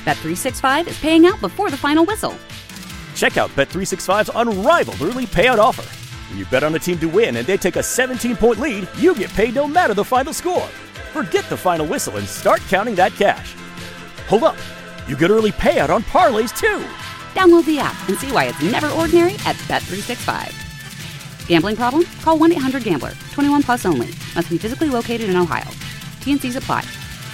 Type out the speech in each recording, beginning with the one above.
Bet365 is paying out before the final whistle. Check out Bet365's unrivaled early payout offer. When you bet on a team to win and they take a 17-point lead, you get paid no matter the final score. Forget the final whistle and start counting that cash. Hold up. You get early payout on parlays, too. Download the app and see why it's never ordinary at Bet365. Gambling problem? Call 1-800-GAMBLER. 21 plus only. Must be physically located in Ohio. T&Cs apply.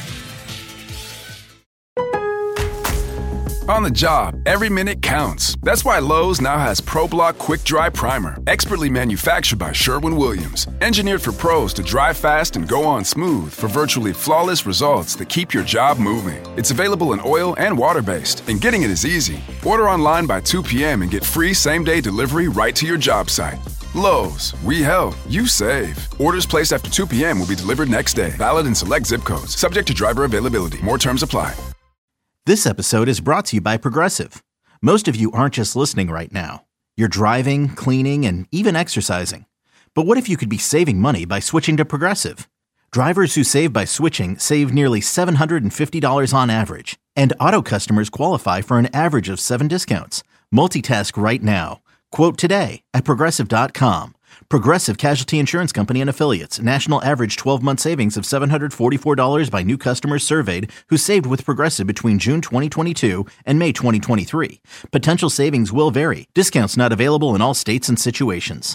On the job, every minute counts. That's why Lowe's now has ProBlock Quick Dry Primer, expertly manufactured by Sherwin-Williams. Engineered for pros to dry fast and go on smooth for virtually flawless results that keep your job moving. It's available in oil and water-based, and getting it is easy. Order online by 2 p.m. and get free same-day delivery right to your job site. Lowe's, we help, you save. Orders placed after 2 p.m. will be delivered next day. Valid in select zip codes. Subject to driver availability. More terms apply. This episode is brought to you by Progressive. Most of you aren't just listening right now. You're driving, cleaning, and even exercising. But what if you could be saving money by switching to Progressive? Drivers who save by switching save nearly $750 on average. And auto customers qualify for an average of 7 discounts. Multitask right now. Quote today at Progressive.com. Progressive Casualty Insurance Company and Affiliates. National average 12-month savings of $744 by new customers surveyed who saved with Progressive between June 2022 and May 2023. Potential savings will vary. Discounts not available in all states and situations.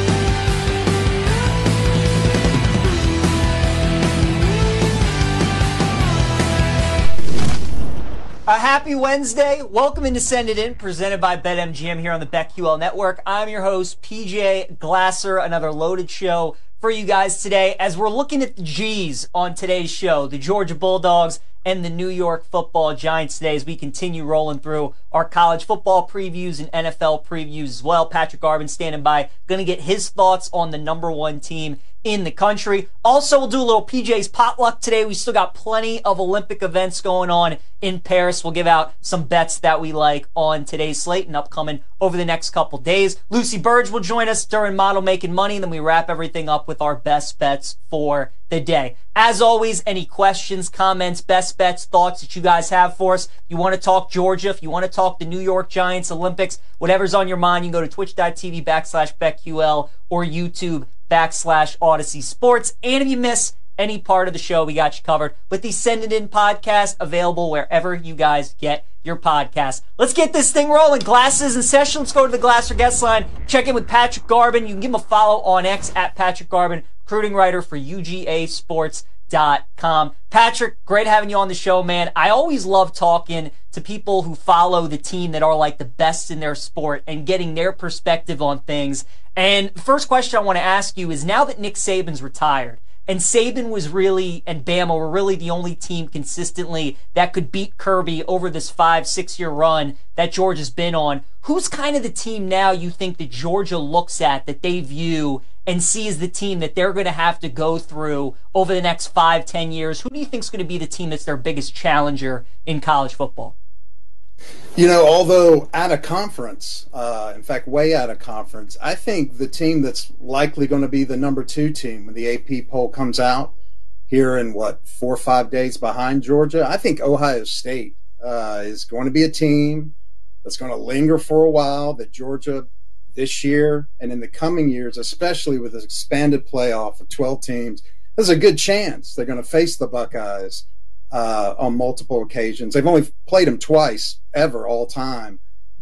A happy Wednesday. Welcome into Send It In, presented by BetMGM here on the BetQL Network. I'm your host, PJ Glasser. Another loaded show for you guys today as we're looking at the G's on today's show, the Georgia Bulldogs and the New York Football Giants today as we continue rolling through our college football previews and NFL previews as well. Patrick Garvin standing by, going to get his thoughts on the number one team in the country. Also, we'll do a little PJ's potluck today. We still got plenty of Olympic events going on in Paris. We'll give out some bets that we like on today's slate and upcoming over the next couple days. Lucy Burge will join us during Model Making Money, and then we wrap everything up with our best bets for the day. As always, any questions, comments, best bets, thoughts that you guys have for us. If you want to talk Georgia, if you want to talk the New York Giants, Olympics, whatever's on your mind, you can go to twitch.tv/BetQL or YouTube.com/Odyssey Sports. And if you miss any part of the show, we got you covered with the Send It In podcast, available wherever you guys get your podcast. Let's get this thing rolling. Glasses in session. Let's go to the Glasser guest line. Check in with Patrick Garvin. You can give him a follow on X at Patrick Garvin, recruiting writer for UGAsports.com. Patrick, great having you on the show, man. I always love talking to people who follow the team that are like the best in their sport and getting their perspective on things. And first question I want to ask you is, now that Nick Saban's retired, and Saban was really, and Bama were really the only team consistently that could beat Kirby over this 5-6 year run that Georgia's been on, who's kind of the team now you think that Georgia looks at, that they view and see as the team that they're going to have to go through over the next 5-10 years? Who do you think is going to be the team that's their biggest challenger in college football? You know, although out of conference, in fact, way out of conference, I think the team that's likely going to be the number 2 team when the AP poll comes out here in, 4 or 5 days behind Georgia, I think Ohio State is going to be a team that's going to linger for a while, that Georgia this year and in the coming years, especially with this expanded playoff of 12 teams, there's a good chance they're going to face the Buckeyes on multiple occasions. They've only played them twice ever all time.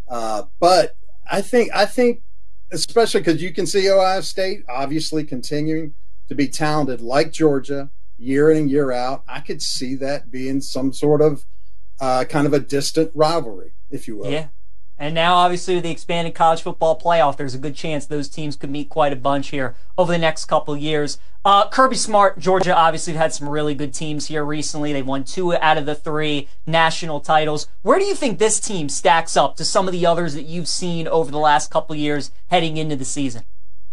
But I think, especially because you can see Ohio State obviously continuing to be talented like Georgia year in and year out. I could see that being some sort of kind of a distant rivalry, if you will. Yeah. And now, obviously, with the expanded college football playoff, there's a good chance those teams could meet quite a bunch here over the next couple of years. Kirby Smart, Georgia, obviously had some really good teams here recently. They won 2 out of the 3 national titles. Where do you think this team stacks up to some of the others that you've seen over the last couple of years heading into the season?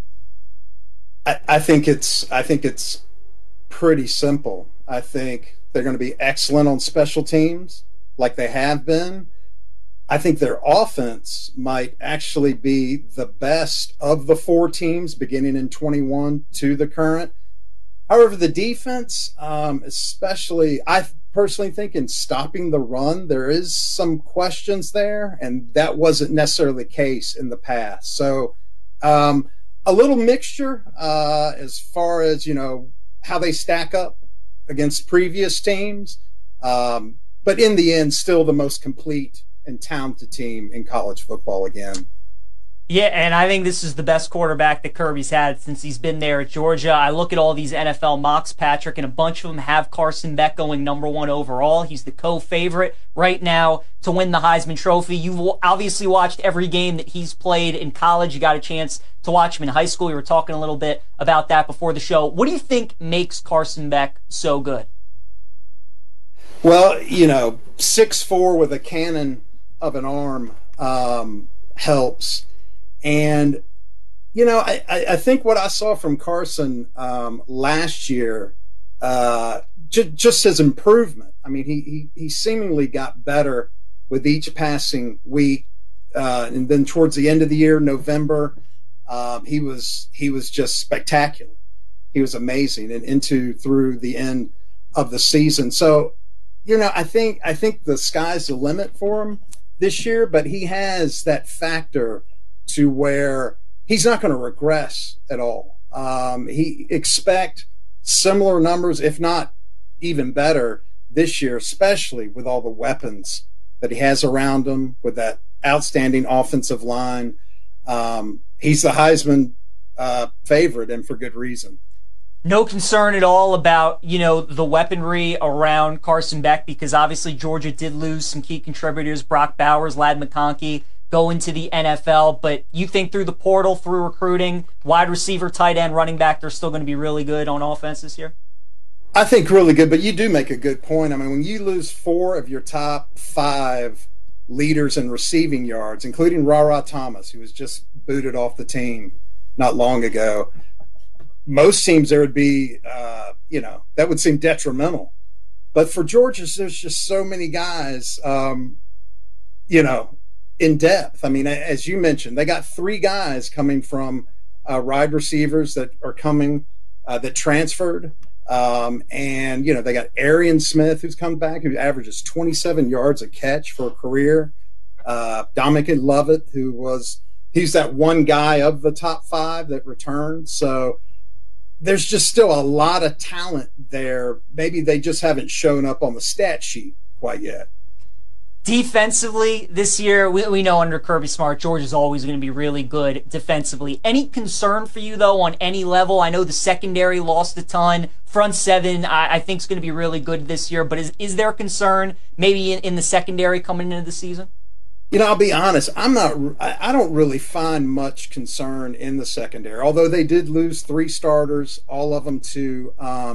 I think it's pretty simple. I think they're going to be excellent on special teams, like they have been. I think their offense might actually be the best of the 4 teams beginning in 21 to the current. However, the defense, especially, I personally think in stopping the run, there is some questions there, and that wasn't necessarily the case in the past. So a little mixture as far as, how they stack up against previous teams. But in the end, still the most complete and talented team in college football again. Yeah, and I think this is the best quarterback that Kirby's had since he's been there at Georgia. I look at all these NFL mocks, Patrick, and a bunch of them have Carson Beck going number 1 overall. He's the co-favorite right now to win the Heisman Trophy. You've obviously watched every game that he's played in college. You got a chance to watch him in high school. We were talking a little bit about that before the show. What do you think makes Carson Beck so good? Well, 6'4" with a cannon of an arm helps. And, I think what I saw from Carson last year, just his improvement. I mean, he seemingly got better with each passing week. And then towards the end of the year, November, he was just spectacular. He was amazing and through the end of the season. So, I think the sky's the limit for him this year, but he has that factor to where he's not going to regress at all. He expect similar numbers, if not even better this year, especially with all the weapons that he has around him, with that outstanding offensive line. He's the Heisman favorite, and for good reason. No concern at all about, the weaponry around Carson Beck, because obviously Georgia did lose some key contributors, Brock Bowers, Ladd McConkey, go into the NFL, but you think through the portal, through recruiting, wide receiver, tight end, running back, they're still going to be really good on offense this year? I think really good, but you do make a good point. I mean, when you lose 4 of your top 5 leaders in receiving yards, including Ra Thomas, who was just booted off the team not long ago, most teams there would be, that would seem detrimental. But for Georgia, there's just so many guys, in depth. I mean, as you mentioned, they got 3 guys coming from wide receivers that are coming that transferred. And, they got Arian Smith, who's come back, who averages 27 yards a catch for a career. Dominican Lovett, he's that one guy of the top 5 that returned. So there's just still a lot of talent there. Maybe they just haven't shown up on the stat sheet quite yet. Defensively this year, we know under Kirby Smart, Georgia's always going to be really good defensively. Any concern for you, though, on any level? I know the secondary lost a ton. Front 7, I think, is going to be really good this year. But is there concern maybe in the secondary coming into the season? I'll be honest. I don't really find much concern in the secondary. Although they did lose 3 starters, all of them to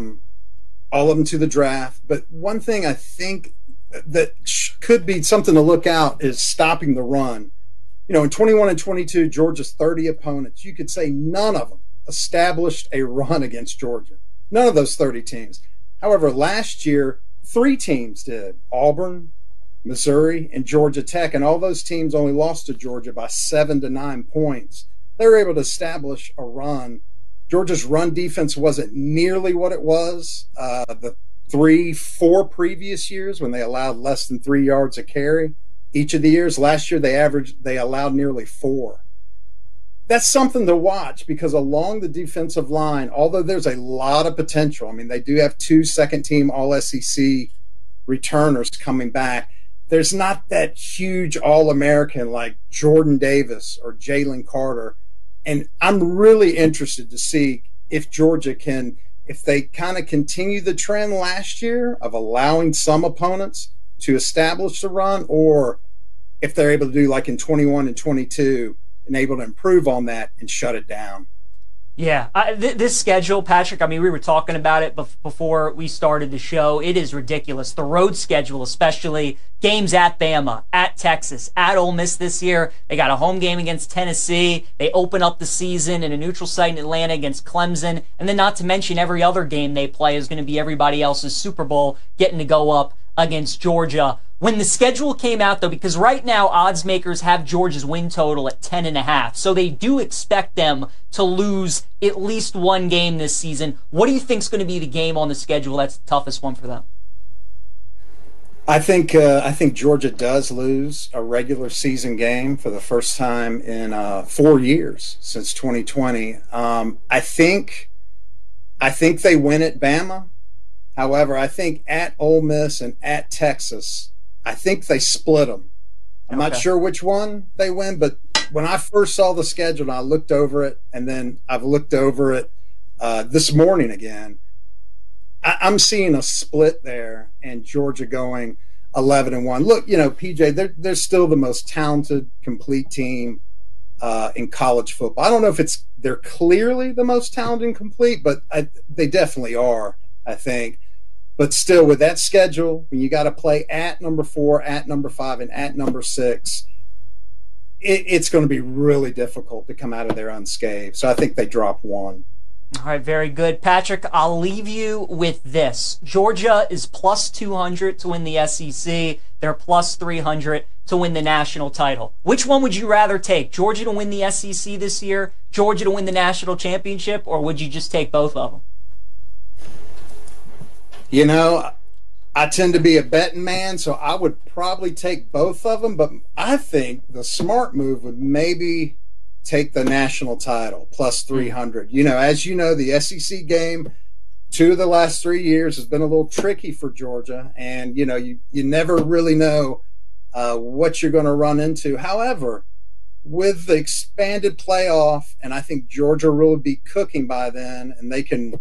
the draft. But one thing I think that could be something to look out is stopping the run. In 21 and 22, Georgia's 30 opponents, you could say none of them established a run against Georgia. None of those 30 teams. However, last year, 3 teams did: Auburn, Missouri, and Georgia Tech, and all those teams only lost to Georgia by 7 to 9 points. They were able to establish a run. Georgia's run defense wasn't nearly what it was the 3-4 previous years when they allowed less than 3 yards a carry each of the years. Last year they allowed nearly 4. That's something to watch, because along the defensive line, although there's a lot of potential, I mean, they do have 2 second-team All-SEC returners coming back. There's not that huge All-American like Jordan Davis or Jalen Carter. And I'm really interested to see if Georgia can, if they kind of continue the trend last year of allowing some opponents to establish the run, or if they're able to do like in 21 and 22 and able to improve on that and shut it down. Yeah, this schedule, Patrick, I mean, we were talking about it before we started the show. It is ridiculous. The road schedule, especially games at Bama, at Texas, at Ole Miss this year. They got a home game against Tennessee. They open up the season in a neutral site in Atlanta against Clemson. And then not to mention every other game they play is going to be everybody else's Super Bowl getting to go up against Georgia. When the schedule came out, though, because right now odds makers have Georgia's win total at 10.5, so they do expect them to lose at least one game this season. What do you think is going to be the game on the schedule that's the toughest one for them? I think Georgia does lose a regular season game for the first time in 4 years since 2020. I think they win at Bama. However, I think at Ole Miss and at Texas, I think they split them. I'm not sure which one they win, but when I first saw the schedule, and I looked over it, and then I've looked over it this morning again, I'm seeing a split there, and Georgia going 11-1. Look, PJ, they're still the most talented, complete team in college football. I don't know if they're clearly the most talented and complete, but they definitely are, I think. But still, with that schedule, when you got to play at number 4, at number 5, and at number 6, it's going to be really difficult to come out of there unscathed. So I think they drop 1. All right, very good. Patrick, I'll leave you with this. Georgia is plus 200 to win the SEC. They're plus 300 to win the national title. Which one would you rather take? Georgia to win the SEC this year, Georgia to win the national championship, or would you just take both of them? I tend to be a betting man, so I would probably take both of them, but I think the smart move would maybe take the national title, plus 300. As you know, the SEC game, 2 of the last 3 years has been a little tricky for Georgia, and, you never really know what you're going to run into. However, with the expanded playoff, and I think Georgia will be cooking by then, and they can,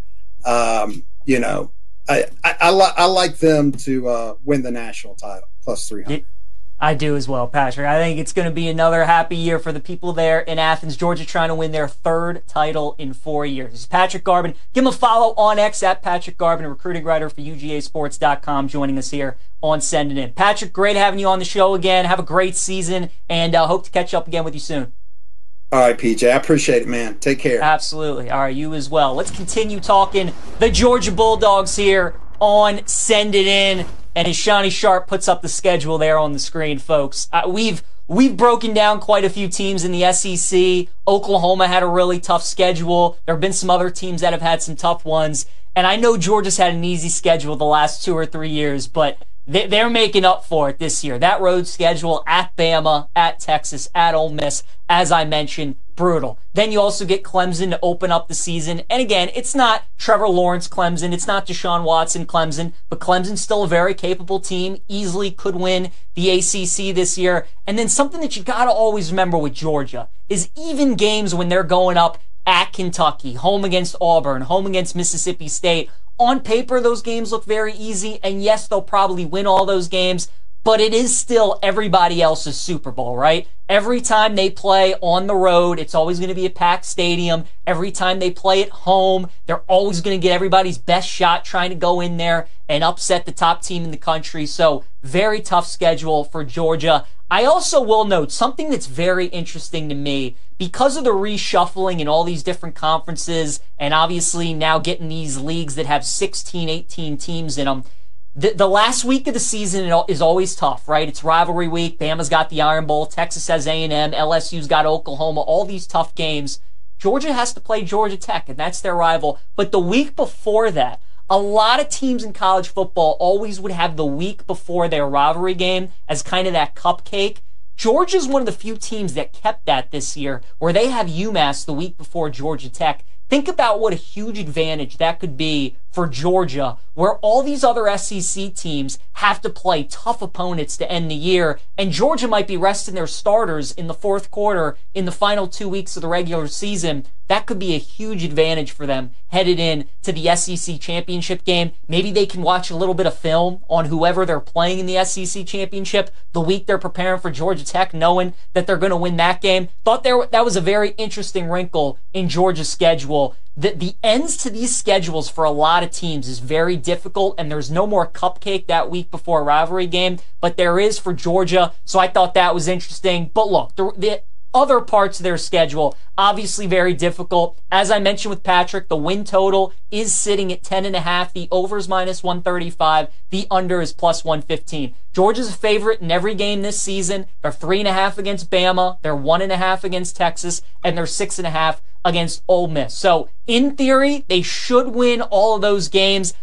I like them to win the national title, plus 300. I do as well, Patrick. I think it's going to be another happy year for the people there in Athens, Georgia, trying to win their 3rd title in 4 years. This is Patrick Garben. Give him a follow on X at Patrick Garben, a recruiting writer for UGAsports.com, joining us here on Send It In. Patrick, great having you on the show again. Have a great season, and hope to catch up again with you soon. All right, PJ. I appreciate it, man. Take care. Absolutely. All right, you as well. Let's continue talking the Georgia Bulldogs here on Send It In. And as Shawnee Sharp puts up the schedule there on the screen, folks, we've broken down quite a few teams in the SEC. Oklahoma had a really tough schedule. There have been some other teams that have had some tough ones. And I know Georgia's had an easy schedule the last 2 or 3 years, but they're making up for it this year. That road schedule at Bama, at Texas, at Ole Miss, as I mentioned, brutal. Then you also get Clemson to open up the season. And again, it's not Trevor Lawrence Clemson, it's not Deshaun Watson Clemson, but Clemson's still a very capable team, easily could win the ACC this year. And then something that you got to always remember with Georgia is even games when they're going up at Kentucky, home against Auburn, home against Mississippi State, on paper, those games look very easy, and yes, they'll probably win all those games, but it is still everybody else's Super Bowl, right? Every time they play on the road, it's always going to be a packed stadium. Every time they play at home, they're always going to get everybody's best shot trying to go in there and upset the top team in the country. So, very tough schedule for Georgia. I also will note something that's very interesting to me. Because of the reshuffling in all these different conferences, and obviously now getting these leagues that have 16, 18 teams in them, the last week of the season is always tough, right? It's rivalry week. Bama's got the Iron Bowl. Texas has A&M. LSU's got Oklahoma. All these tough games. Georgia has to play Georgia Tech, and that's their rival. But the week before that, a lot of teams in college football always would have the week before their rivalry game as kind of that cupcake. Georgia's one of the few teams that kept that this year, where they have UMass the week before Georgia Tech. Think about what a huge advantage that could be for Georgia, where all these other SEC teams have to play tough opponents to end the year, and Georgia might be resting their starters in the 4th quarter in the final 2 weeks of the regular season. That could be a huge advantage for them headed in to the SEC championship game. Maybe they can watch a little bit of film on whoever they're playing in the SEC championship the week they're preparing for Georgia Tech, knowing that they're going to win that game. Thought that was a very interesting wrinkle in Georgia's schedule. The ends to these schedules for a lot of teams is very difficult, and there's no more cupcake that week before a rivalry game, but there is for Georgia, so I thought that was interesting. But look, the other parts of their schedule, obviously very difficult. As I mentioned with Patrick, the win total is sitting at 10.5. The over is minus 135. The under is plus 115. Georgia's a favorite in every game this season. They're 3.5 against Bama. They're 1.5 against Texas. And they're 6.5 against Ole Miss. So, in theory, they should win all of those games.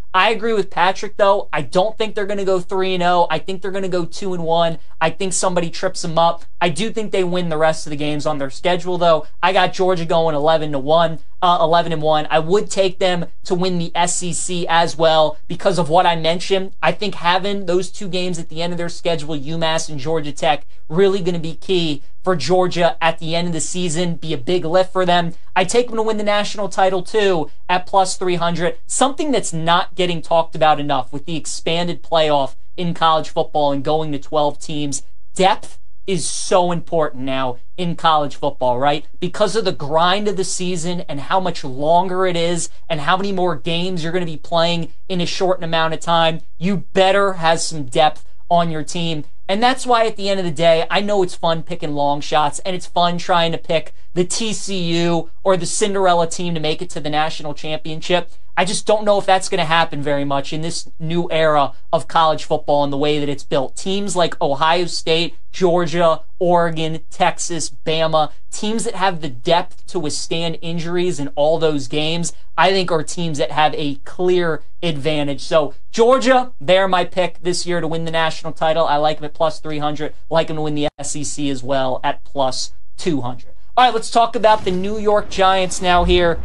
I agree with Patrick, though. I don't think they're going to go 3-0. I think they're going to go 2-1. I think somebody trips them up. I do think they win the rest of the games on their schedule, though. I got Georgia going 11-1. I would take them to win the SEC as well because of what I mentioned. I think having those two games at the end of their schedule, UMass and Georgia Tech, really going to be key for Georgia at the end of the season, be a big lift for them. I take them to win the national title too at plus 300. Something that's not getting talked about enough with the expanded playoff in college football and going to 12 teams. Depth is so important now in college football, right? Because of the grind of the season and how much longer it is and how many more games you're going to be playing in a short amount of time, you better have some depth on your team. And that's why at the end of the day, I know it's fun picking long shots and it's fun trying to pick the TCU or the Cinderella team to make it to the national championship. I just don't know if that's going to happen very much in this new era of college football and the way that it's built. Teams like Ohio State, Georgia, Oregon, Texas, Bama, teams that have the depth to withstand injuries in all those games, I think are teams that have a clear advantage. So Georgia, they're my pick this year to win the national title. I like them at plus 300. I like them to win the SEC as well at plus 200. All right, let's talk about the New York Giants now here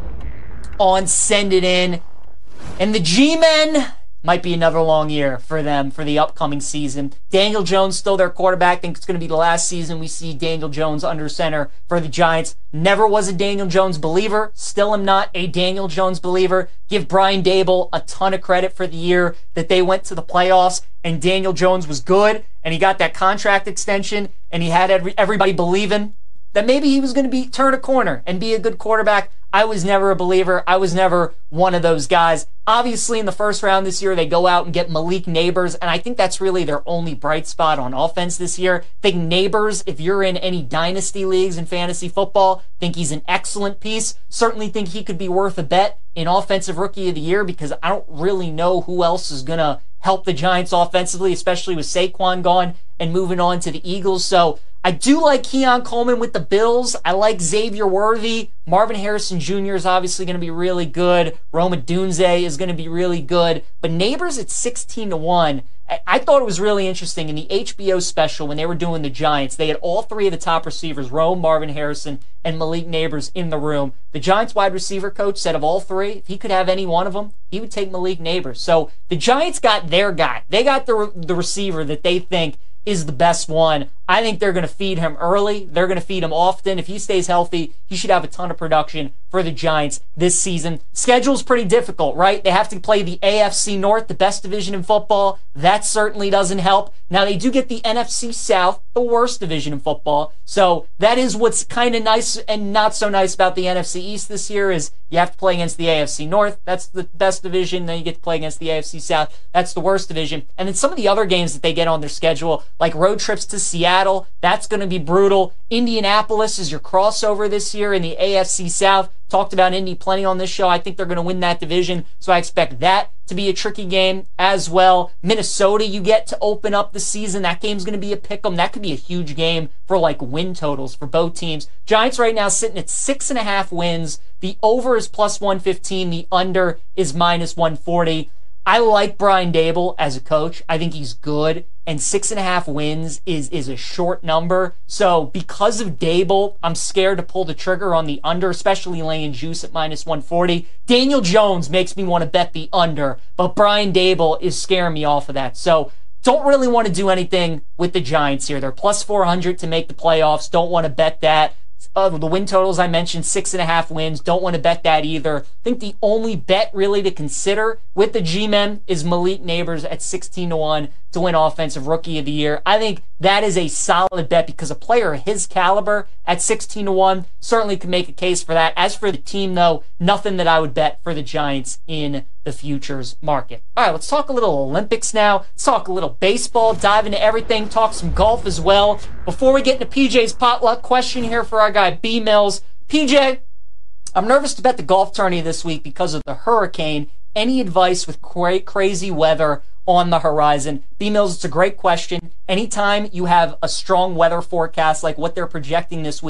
on Send It In. And the G-Men might be another long year for them for the upcoming season. Daniel Jones still their quarterback. I think it's going to be the last season we see Daniel Jones under center for the Giants. Never was a Daniel Jones believer. Still am not a Daniel Jones believer. Give Brian Daboll a ton of credit for the year that they went to the playoffs and Daniel Jones was good and he got that contract extension and he had everybody believing that maybe he was going to turn a corner and be a good quarterback. I was never a believer. I was never one of those guys. Obviously, in the first round this year, they go out and get Malik Nabers, and I think that's really their only bright spot on offense this year. I think Nabers, if you're in any dynasty leagues in fantasy football, think he's an excellent piece. Certainly think he could be worth a bet in Offensive Rookie of the Year because I don't really know who else is going to help the Giants offensively, especially with Saquon gone and moving on to the Eagles. So I do like Keon Coleman with the Bills. I like Xavier Worthy. Marvin Harrison Jr. is obviously going to be really good. Roma Dunze is going to be really good. But Nabers at 16-1. I thought it was really interesting in the HBO special when they were doing the Giants. They had all three of the top receivers, Rome, Marvin Harrison, and Malik Nabers in the room. The Giants wide receiver coach said of all three, if he could have any one of them, he would take Malik Nabers. So the Giants got their guy. They got the receiver that they think is the best one. I think they're going to feed him early. They're going to feed him often. If he stays healthy, he should have a ton of production for the Giants this season. Schedule's pretty difficult, right? They have to play the AFC North, the best division in football. That certainly doesn't help. Now, they do get the NFC South, the worst division in football. So that is what's kind of nice and not so nice about the NFC East this year is you have to play against the AFC North. That's the best division. Then you get to play against the AFC South. That's the worst division. And then some of the other games that they get on their schedule, like road trips to Seattle, that's going to be brutal. Indianapolis is your crossover this year in the AFC South. Talked about Indy plenty on this show. I think they're going to win that division, so I expect that to be a tricky game as well. Minnesota, you get to open up the season. That game's going to be a pick'em. That could be a huge game for like win totals for both teams. Giants right now sitting at 6.5 wins. The over is plus 115. The under is minus 140. I like Brian Daboll as a coach. I think he's good. And 6.5 wins is a short number. So because of Daboll, I'm scared to pull the trigger on the under, especially laying juice at minus 140. Daniel Jones makes me want to bet the under, but Brian Daboll is scaring me off of that. So don't really want to do anything with the Giants here. They're plus 400 to make the playoffs. Don't want to bet that. The win totals I mentioned, 6.5 wins. Don't want to bet that either. I think the only bet really to consider with the G-Men is Malik Nabers at 16-1 to win Offensive Rookie of the Year. I think that is a solid bet because a player of his caliber at 16-1 certainly could make a case for that. As for the team, though, nothing that I would bet for the Giants in the futures market. All right, let's talk a little Olympics now. Let's talk a little baseball, dive into everything, talk some golf as well. Before we get into PJ's potluck question here for our guy B Mills. PJ, I'm nervous to bet the golf tourney this week because of the hurricane. Any advice with crazy weather on the horizon? B Mills, it's a great question. Anytime you have a strong weather forecast like what they're projecting this week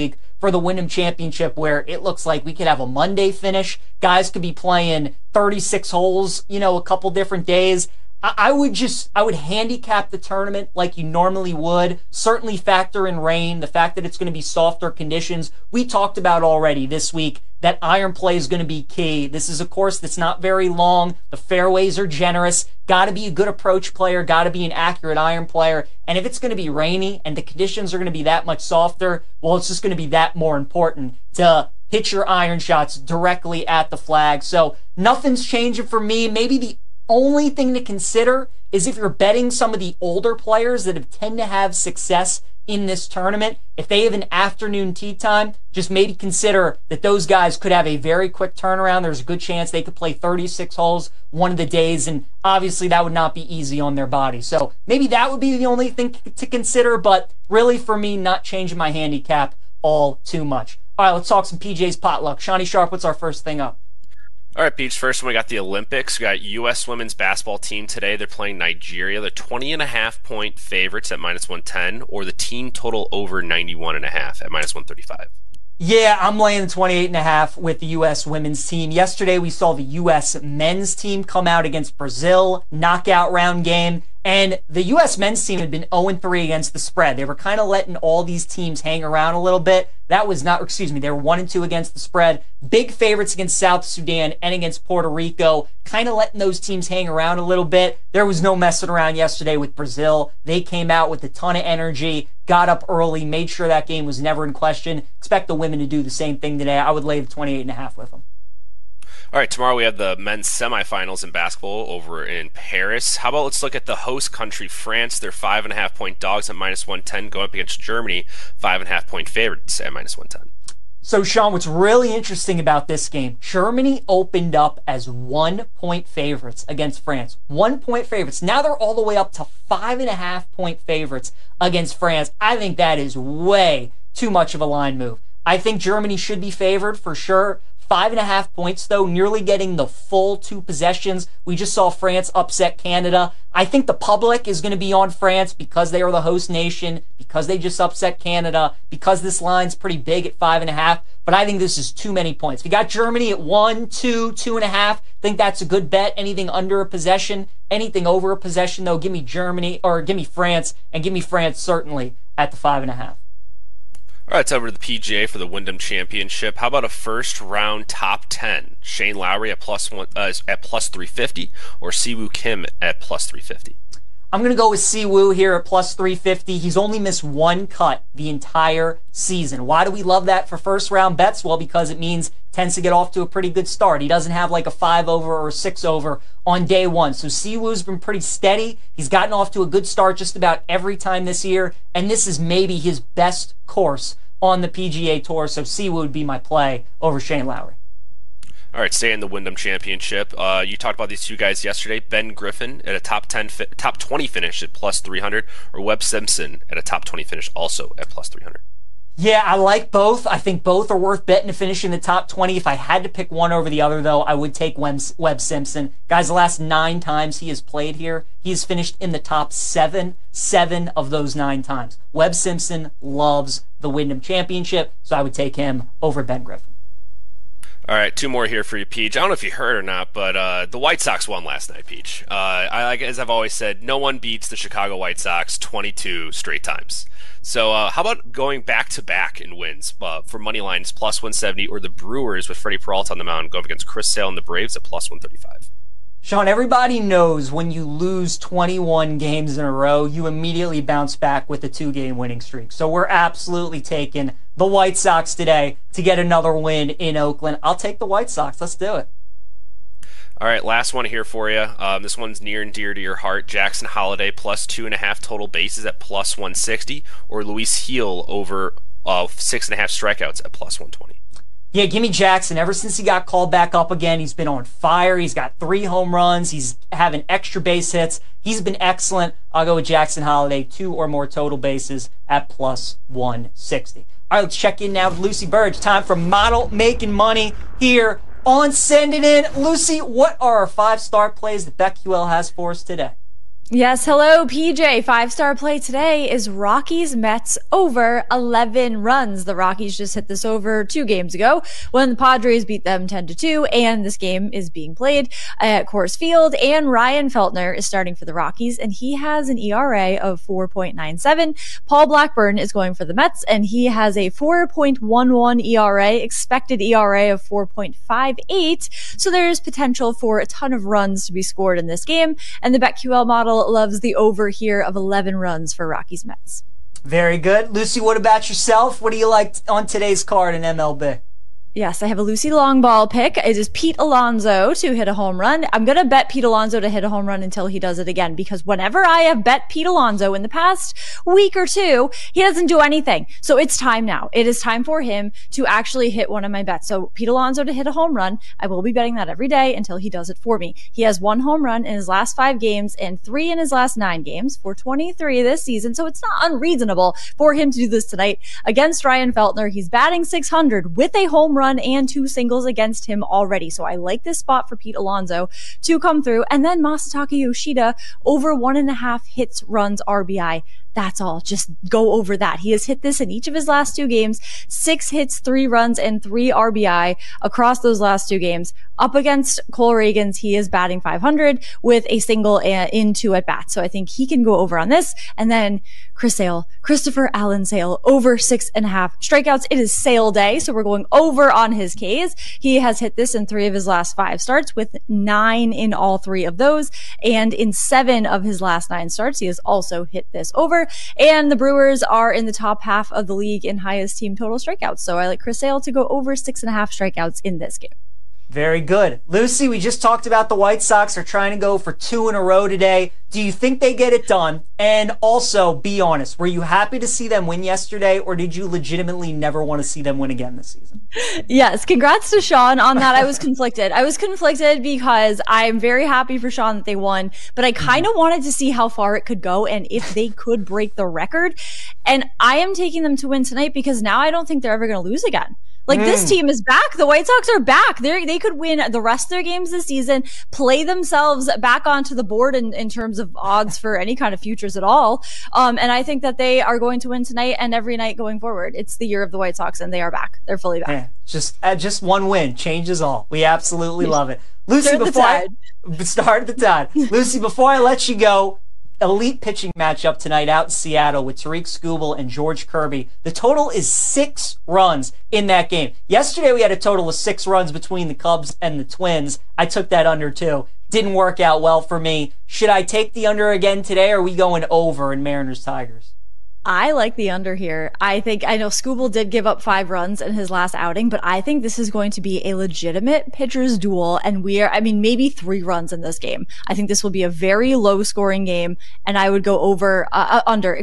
for the Wyndham Championship, where it looks like we could have a Monday finish. Guys could be playing 36 holes, a couple different days. I would handicap the tournament like you normally would. Certainly factor in rain, the fact that it's going to be softer conditions. We talked about already this week that iron play is going to be key. This is a course that's not very long. The fairways are generous. Got to be a good approach player. Got to be an accurate iron player. And if it's going to be rainy and the conditions are going to be that much softer, well, it's just going to be that more important to hit your iron shots directly at the flag. So nothing's changing for me. Maybe the only thing to consider is if you're betting some of the older players that tend to have success in this tournament, if they have an afternoon tee time, just maybe consider that those guys could have a very quick turnaround. There's a good chance they could play 36 holes one of the days, and obviously that would not be easy on their body. So maybe that would be the only thing to consider, but really for me, not changing my handicap all too much. All right, let's talk some PJ's potluck. Shawnee Sharp, what's our first thing up? All right, Peach, first we got the Olympics. We got U.S. women's basketball team today. They're playing Nigeria. They're 20.5-point favorites at -110, or the team total over 91.5 at -135. Yeah, I'm laying 28.5 with the U.S. women's team. Yesterday we saw the U.S. men's team come out against Brazil, knockout round game. And the U.S. men's team had been 0-3 against the spread. They were kind of letting all these teams hang around a little bit. They were 1-2 against the spread. Big favorites against South Sudan and against Puerto Rico, kind of letting those teams hang around a little bit. There was no messing around yesterday with Brazil. They came out with a ton of energy, got up early, made sure that game was never in question. Expect the women to do the same thing today. I would lay the 28.5 with them. All right, tomorrow we have the men's semifinals in basketball over in Paris. How about let's look at the host country, France. They're 5.5-point dogs at -110, going up against Germany, 5.5-point favorites at -110. So, Sean, what's really interesting about this game, Germany opened up as 1-point favorites against France. 1-point favorites. Now they're all the way up to 5.5-point favorites against France. I think that is way too much of a line move. I think Germany should be favored for sure. 5.5 points, though, nearly getting the full 2 possessions. We just saw France upset Canada. I think the public is going to be on France because they are the host nation, because they just upset Canada, because this line's pretty big at 5.5. But I think this is too many points. We got Germany at 1, 2, 2.5. I think that's a good bet. Anything under a possession, anything over a possession, though, give me Germany, or give me France, and give me France certainly at the 5.5. All right, it's over to the PGA for the Wyndham Championship. How about a first-round top 10? Shane Lowry at +350, or Siwoo Kim at +350? I'm going to go with Siwoo here at +350. He's only missed 1 cut the entire season. Why do we love that for first-round bets? Well, because it means tends to get off to a pretty good start. He doesn't have like a 5-over or a 6-over on day one. So Siwoo's been pretty steady. He's gotten off to a good start just about every time this year, and this is maybe his best course on the PGA Tour. So Siwoo would be my play over Shane Lowry. All right, stay in the Wyndham Championship. You talked about these two guys yesterday. Ben Griffin at a top 20 finish at +300, or Webb Simpson at a top 20 finish also at +300. Yeah, I like both. I think both are worth betting to finish in the top 20. If I had to pick one over the other, though, I would take Webb Simpson. Guys, the last 9 times he has played here, he has finished in the top 7 of those 9 times. Webb Simpson loves the Wyndham Championship, so I would take him over Ben Griffin. All right, 2 more here for you, Peach. I don't know if you heard or not, but the White Sox won last night, Peach. As I've always said, no one beats the Chicago White Sox 22 straight times. So how about going back-to-back in wins for money lines +170, or the Brewers with Freddie Peralta on the mound going up against Chris Sale and the Braves at +135? Sean, everybody knows when you lose 21 games in a row, you immediately bounce back with a 2-game winning streak. So we're absolutely taking the White Sox today to get another win in Oakland. I'll take the White Sox. Let's do it. All right, last one here for you. This one's near and dear to your heart. Jackson Holiday +2.5 total bases at +160, or Luis Gil over 6.5 strikeouts at +120. Yeah, give me Jackson. Ever since he got called back up again, he's been on fire. He's got 3 home runs. He's having extra base hits. He's been excellent. I'll go with Jackson Holiday, 2 or more total bases at +160. All right, let's check in now with Lucy Burge. Time for Model Making Money here on Send It In. Lucy, what are our 5 start plays that BetQL has for us today? Yes, hello, PJ. 5-star play today is Rockies Mets over 11 runs. The Rockies just hit this over 2 games ago when the Padres beat them 10-2, and this game is being played at Coors Field, and Ryan Feltner is starting for the Rockies, and he has an ERA of 4.97. Paul Blackburn is going for the Mets, and he has a 4.11 ERA, expected ERA of 4.58, so there's potential for a ton of runs to be scored in this game, and the BetQL model loves the over here of 11 runs for Rockies Mets. Very good. Lucy, what about yourself? What do you like on today's card in MLB? Yes, I have a Lucy long ball pick. It is Pete Alonso to hit a home run. I'm going to bet Pete Alonso to hit a home run until he does it again, because whenever I have bet Pete Alonso in the past week or two, he doesn't do anything. So it's time now. It is time for him to actually hit one of my bets. So Pete Alonso to hit a home run. I will be betting that every day until he does it for me. He has 1 home run in his last 5 games and 3 in his last 9 games for 23 this season. So it's not unreasonable for him to do this tonight against Ryan Feltner. He's batting .600 with a home run and 2 singles against him already. So I like this spot for Pete Alonso to come through. And then Masataka Yoshida over 1.5 hits, runs, RBI. That's all. Just go over that. He has hit this in each of his last 2 games, 6 hits, 3 runs, and 3 RBI across those last 2 games. Up against Cole Reagans, he is batting .500 with a single in 2 at bats. So I think he can go over on this. And then Christopher Allen Sale, over 6.5 strikeouts. It is Sale day, so we're going over on his Ks. He has hit this in 3 of his last 5 starts, with 9 in all 3 of those. And in 7 of his last 9 starts, he has also hit this over. And the Brewers are in the top half of the league in highest team total strikeouts. So I like Chris Sale to go over 6.5 strikeouts in this game. Very good. Lucy, we just talked about the White Sox are trying to go for 2 in a row today. Do you think they get it done? And also, be honest, were you happy to see them win yesterday, or did you legitimately never want to see them win again this season? Yes, congrats to Sean on that. I was conflicted. I was conflicted because I'm very happy for Sean that they won, but I kind of wanted to see how far it could go and if they could break the record. And I am taking them to win tonight because now I don't think they're ever going to lose again. Like, this team is back. The White Sox are back. They could win the rest of their games this season, play themselves back onto the board in terms of odds for any kind of futures at all. And I think that they are going to win tonight and every night going forward. It's the year of the White Sox, and they are back. They're fully back. Yeah, just one win changes all. We absolutely love it. Lucy, Start the tide. Lucy, before I let you go, elite pitching matchup tonight out in Seattle with Tariq Skubal and George Kirby. The total is 6 runs in that game. Yesterday we had a total of 6 runs between the Cubs and the Twins. I took that under too. Didn't work out well for me. Should I take the under again today, or are we going over in Mariners-Tigers? I like the under here. I know Skubal did give up 5 runs in his last outing, but I think this is going to be a legitimate pitcher's duel, and maybe 3 runs in this game. I think this will be a very low scoring game, and I would go under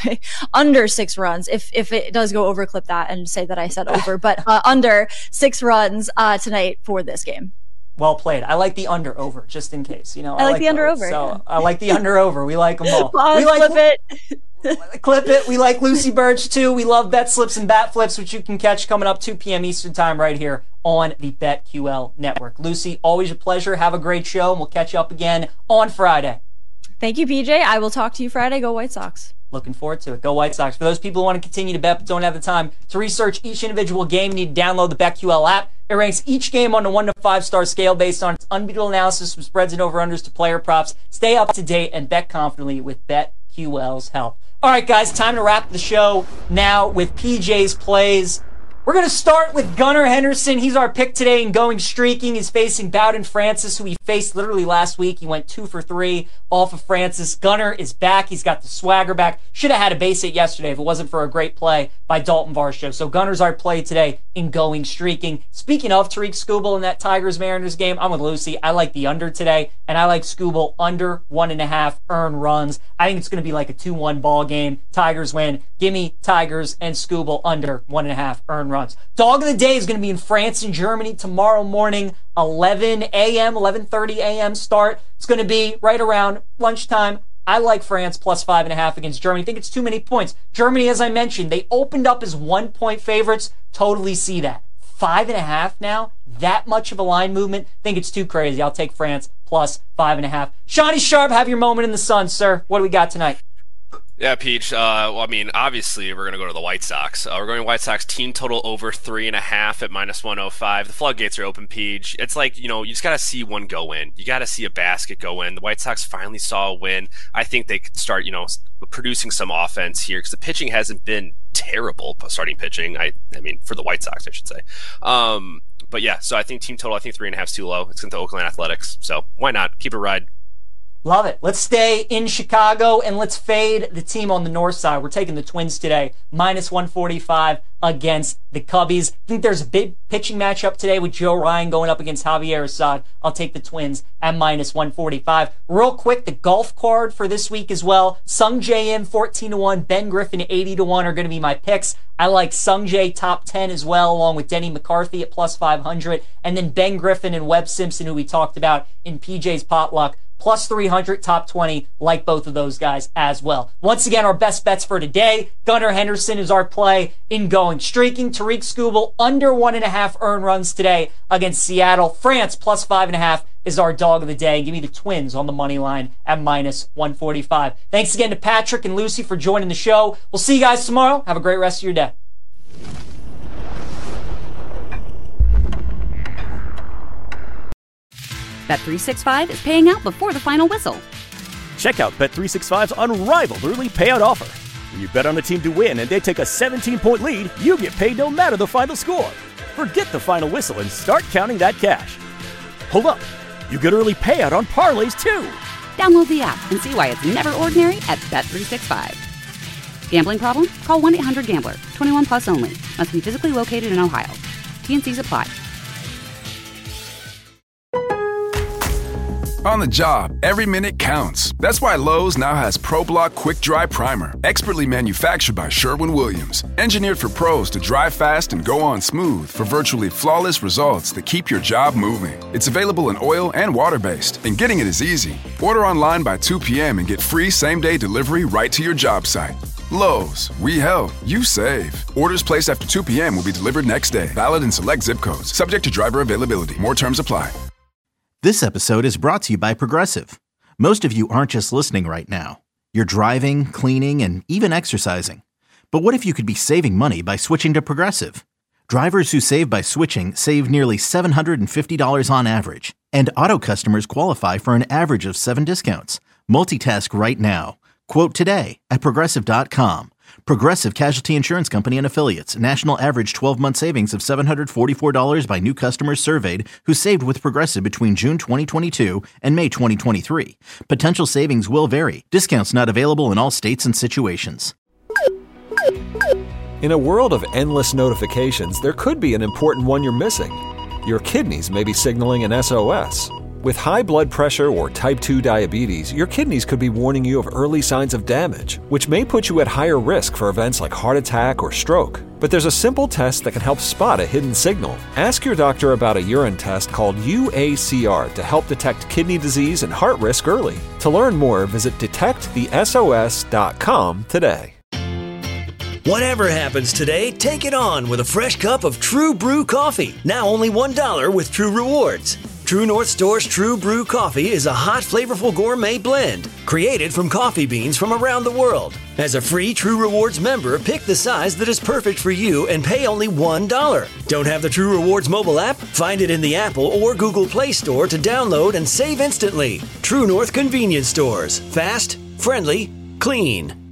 6 runs. If it does go over, clip that and say that I said over, but under 6 runs tonight for this game. Well played. I like the under-over, just in case. I like the under-over. So yeah. I like the under-over. We like them all. Clip it. Clip it. We like Lucy Burge, too. We love Bet Slips and Bat Flips, which you can catch coming up 2 p.m. Eastern Time right here on the BetQL Network. Lucy, always a pleasure. Have a great show, and we'll catch you up again on Friday. Thank you, PJ. I will talk to you Friday. Go White Sox. Looking forward to it. Go White Sox. For those people who want to continue to bet but don't have the time to research each individual game, you need to download the BetQL app. It ranks each game on a 1 to 5 star scale based on its unbeatable analysis from spreads and over-unders to player props. Stay up to date and bet confidently with BetQL's help. All right, guys, time to wrap the show now with PJ's plays. We're going to start with Gunnar Henderson. He's our pick today in going streaking. He's facing Bowden Francis, who he faced literally last week. He went 2 for 3 off of Francis. Gunnar is back. He's got the swagger back. Should have had a base hit yesterday if it wasn't for a great play by Dalton Varsho. So Gunnar's our play today in going streaking. Speaking of Tariq Skubal in that Tigers-Mariners game, I'm with Lucy. I like the under today, and I like Skubal under 1.5 earned runs. I think it's going to be like a 2-1 ball game. Tigers win. Give me Tigers and Skubal under 1.5 earned runs. Dog of the day is going to be in France and Germany tomorrow morning, 11 a.m., 11:30 a.m. start. It's going to be right around lunchtime. I like France plus 5.5 against Germany. I think it's too many points. Germany, as I mentioned, they opened up as 1-point favorites. Totally see that. 5.5 now. That much of a line movement. Think it's too crazy. I'll take France plus 5.5. Shawnee Sharp, have your moment in the sun, sir. What do we got tonight? Yeah, Peach. Well, I mean, obviously, we're going to go to the White Sox. We're going to White Sox team total over 3.5 at -105. The floodgates are open, Peach. It's like, you just got to see one go in. You got to see a basket go in. The White Sox finally saw a win. I think they could start, producing some offense here because the pitching hasn't been terrible, starting pitching. I mean, for the White Sox, I should say. But yeah, so I think team total, 3.5 is too low. It's going to Oakland Athletics. So why not? Keep it ride. Love it. Let's stay in Chicago and let's fade the team on the north side. We're taking the Twins today, -145 against the Cubbies. I think there's a big pitching matchup today with Joe Ryan going up against Javier Assad. I'll take the Twins at -145. Real quick, the golf card for this week as well. Sung Jae Im 14-1, Ben Griffin 80-1 are going to be my picks. I like Sung Jae top 10 as well, along with Denny McCarthy at +500, and then Ben Griffin and Webb Simpson, who we talked about in PJ's Potluck, +300, top 20, like both of those guys as well. Once again, our best bets for today. Gunnar Henderson is our play in going streaking. Tariq Skubal under 1.5 earned runs today against Seattle. France +5.5 is our dog of the day. Give me the Twins on the money line at -145. Thanks again to Patrick and Lucy for joining the show. We'll see you guys tomorrow. Have a great rest of your day. Bet365 is paying out before the final whistle. Check out Bet365's unrivaled early payout offer. When you bet on a team to win and they take a 17-point lead, you get paid no matter the final score. Forget the final whistle and start counting that cash. Hold up. You get early payout on parlays, too. Download the app and see why it's never ordinary at Bet365. Gambling problem? Call 1-800-GAMBLER. 21 plus only. Must be physically located in Ohio. T&Cs apply. On the job, every minute counts. That's why Lowe's now has ProBlock Quick Dry Primer, expertly manufactured by Sherwin-Williams. Engineered for pros to dry fast and go on smooth for virtually flawless results that keep your job moving. It's available in oil and water-based, and getting it is easy. Order online by 2 p.m. and get free same-day delivery right to your job site. Lowe's, we help, you save. Orders placed after 2 p.m. will be delivered next day. Valid in select zip codes. Subject to driver availability. More terms apply. This episode is brought to you by Progressive. Most of you aren't just listening right now. You're driving, cleaning, and even exercising. But what if you could be saving money by switching to Progressive? Drivers who save by switching save nearly $750 on average. And auto customers qualify for an average of 7 discounts. Multitask right now. Quote today at Progressive.com. Progressive Casualty Insurance Company and Affiliates. National average 12-month savings of $744 by new customers surveyed who saved with Progressive between June 2022 and May 2023. Potential savings will vary. Discounts not available in all states and situations. In a world of endless notifications, there could be an important one you're missing. Your kidneys may be signaling an SOS. With high blood pressure or type 2 diabetes, your kidneys could be warning you of early signs of damage, which may put you at higher risk for events like heart attack or stroke. But there's a simple test that can help spot a hidden signal. Ask your doctor about a urine test called UACR to help detect kidney disease and heart risk early. To learn more, visit detectthesos.com today. Whatever happens today, take it on with a fresh cup of True Brew coffee. Now only $1 with True Rewards. True North Store's True Brew Coffee is a hot, flavorful gourmet blend created from coffee beans from around the world. As a free True Rewards member, pick the size that is perfect for you and pay only $1. Don't have the True Rewards mobile app? Find it in the Apple or Google Play Store to download and save instantly. True North Convenience Stores. Fast, friendly, clean.